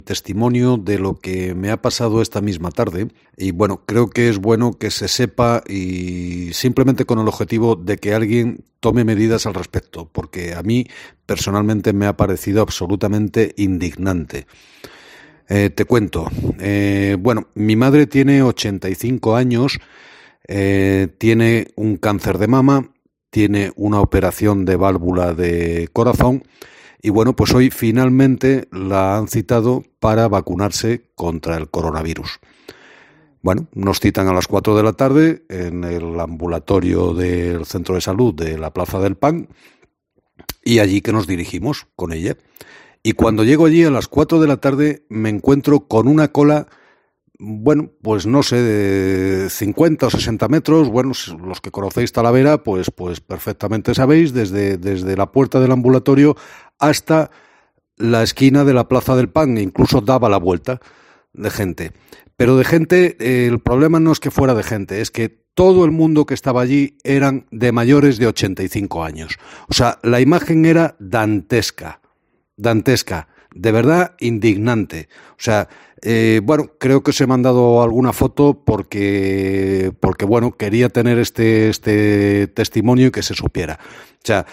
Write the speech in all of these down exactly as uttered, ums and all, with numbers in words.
Testimonio de lo que me ha pasado esta misma tarde y bueno, creo que es bueno que se sepa y simplemente con el objetivo de que alguien tome medidas al respecto, porque a mí personalmente me ha parecido absolutamente indignante. Eh, te cuento, eh, bueno, mi madre tiene ochenta y cinco años, eh, tiene un cáncer de mama, tiene una operación de válvula de corazón. Y bueno, pues hoy finalmente la han citado para vacunarse contra el coronavirus. Bueno, nos citan a las cuatro de la tarde en el ambulatorio del centro de salud de la Plaza del Pan y allí que nos dirigimos con ella. Y cuando llego allí a las cuatro de la tarde me encuentro con una cola, bueno, pues no sé, de cincuenta o sesenta metros. Bueno, los que conocéis Talavera, pues, pues perfectamente sabéis, desde, desde la puerta del ambulatorio hasta la esquina de la Plaza del Pan, e incluso daba la vuelta de gente. Pero de gente, eh, el problema no es que fuera de gente, es que todo el mundo que estaba allí eran de mayores de ochenta y cinco años. O sea, la imagen era dantesca, dantesca, de verdad indignante. O sea, eh, bueno, creo que os he mandado alguna foto porque, porque bueno, quería tener este, este testimonio y que se supiera. O sea,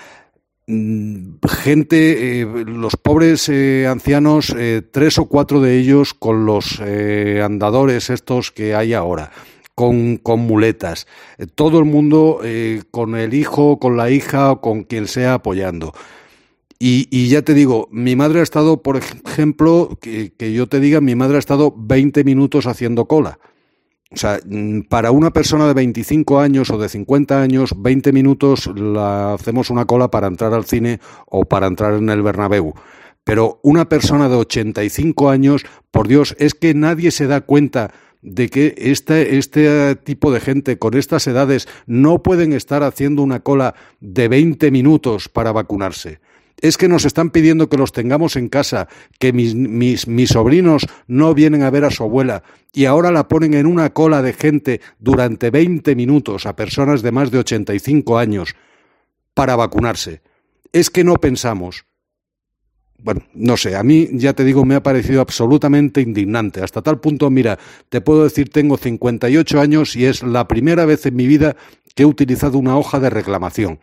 gente, eh, los pobres eh, ancianos, eh, tres o cuatro de ellos con los eh, andadores estos que hay ahora, con, con muletas, eh, todo el mundo eh, con el hijo, con la hija o con quien sea apoyando. Y, y ya te digo, mi madre ha estado, por ejemplo, que, que yo te diga, mi madre ha estado veinte minutos haciendo cola. O sea, para una persona de veinticinco años o de cincuenta años, veinte minutos la hacemos una cola para entrar al cine o para entrar en el Bernabéu. Pero una persona de ochenta y cinco años, por Dios, es que nadie se da cuenta de que este, este tipo de gente con estas edades no pueden estar haciendo una cola de veinte minutos para vacunarse. Es que nos están pidiendo que los tengamos en casa, que mis, mis, mis sobrinos no vienen a ver a su abuela y ahora la ponen en una cola de gente durante veinte minutos a personas de más de ochenta y cinco años para vacunarse. Es que no pensamos. Bueno, no sé, a mí, ya te digo, me ha parecido absolutamente indignante. Hasta tal punto, mira, te puedo decir, tengo cincuenta y ocho años y es la primera vez en mi vida que he utilizado una hoja de reclamación,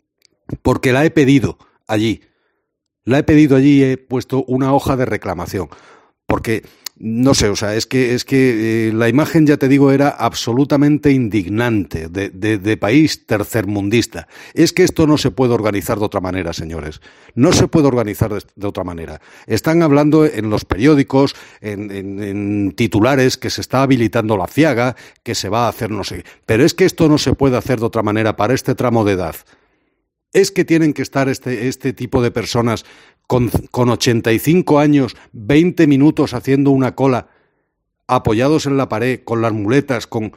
porque la he pedido allí. La he pedido allí y he puesto una hoja de reclamación. Porque, no sé, o sea, es que, es que eh, la imagen, ya te digo, era absolutamente indignante, de, de, de país tercermundista. Es que esto no se puede organizar de otra manera, señores. No se puede organizar de, de otra manera. Están hablando en los periódicos, en, en, en titulares, que se está habilitando la ciaga, que se va a hacer no sé qué. Pero es que esto no se puede hacer de otra manera para este tramo de edad. Es que tienen que estar este, este tipo de personas con, con ochenta y cinco años, veinte minutos haciendo una cola, apoyados en la pared, con las muletas, con...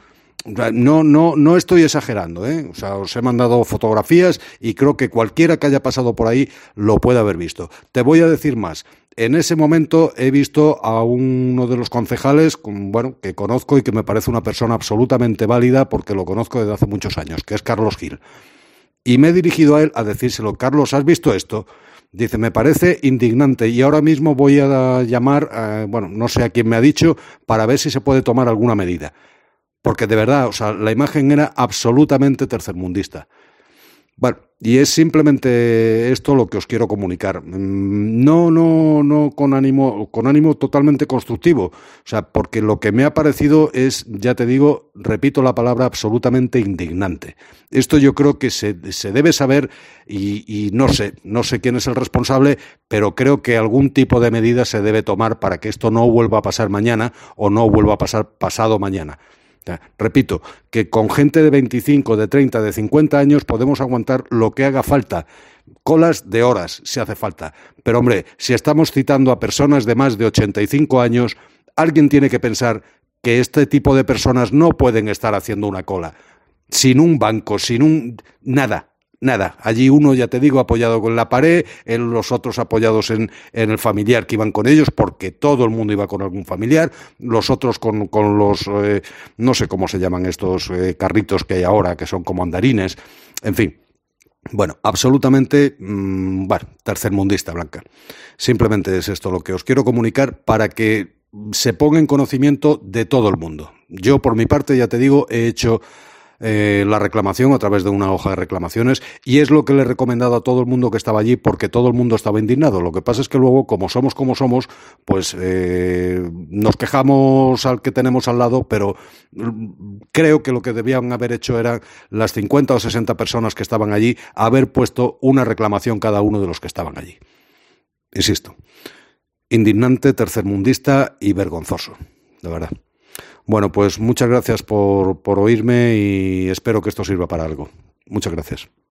No, no, no estoy exagerando, ¿eh? O sea, os he mandado fotografías y creo que cualquiera que haya pasado por ahí lo puede haber visto. Te voy a decir más. En ese momento he visto a uno de los concejales, bueno, que conozco y que me parece una persona absolutamente válida porque lo conozco desde hace muchos años, que es Carlos Gil. Y me he dirigido a él a decírselo: Carlos, ¿has visto esto? Dice, me parece indignante y ahora mismo voy a llamar, a, bueno, no sé a quién me ha dicho, para ver si se puede tomar alguna medida. Porque de verdad, o sea, la imagen era absolutamente tercermundista. Bueno, y es simplemente esto lo que os quiero comunicar. No, no, no con ánimo, con ánimo totalmente constructivo. O sea, porque lo que me ha parecido es, ya te digo, repito la palabra, absolutamente indignante. Esto yo creo que se, se debe saber y, y no sé, no sé quién es el responsable, pero creo que algún tipo de medida se debe tomar para que esto no vuelva a pasar mañana o no vuelva a pasar pasado mañana. Repito, que con gente de veinticinco, de treinta, de cincuenta años podemos aguantar lo que haga falta, colas de horas si hace falta, pero hombre, si estamos citando a personas de más de ochenta y cinco años, alguien tiene que pensar que este tipo de personas no pueden estar haciendo una cola, sin un banco, sin un... nada. Nada, allí uno, ya te digo, apoyado con la pared, en los otros apoyados en, en el familiar que iban con ellos, porque todo el mundo iba con algún familiar, los otros con, con los, eh, no sé cómo se llaman estos eh, carritos que hay ahora, que son como andarines, en fin. Bueno, absolutamente, mmm, bueno, tercermundista, Blanca. Simplemente es esto lo que os quiero comunicar para que se ponga en conocimiento de todo el mundo. Yo, por mi parte, ya te digo, he hecho eh, la reclamación a través de una hoja de reclamaciones y es lo que le he recomendado a todo el mundo que estaba allí porque todo el mundo estaba indignado. Lo que pasa es que luego, como somos como somos, pues eh, nos quejamos al que tenemos al lado, pero creo que lo que debían haber hecho eran las cincuenta o sesenta personas que estaban allí, haber puesto una reclamación cada uno de los que estaban allí. Insisto, indignante, tercermundista y vergonzoso, de verdad. Bueno, pues muchas gracias por, por oírme y espero que esto sirva para algo. Muchas gracias.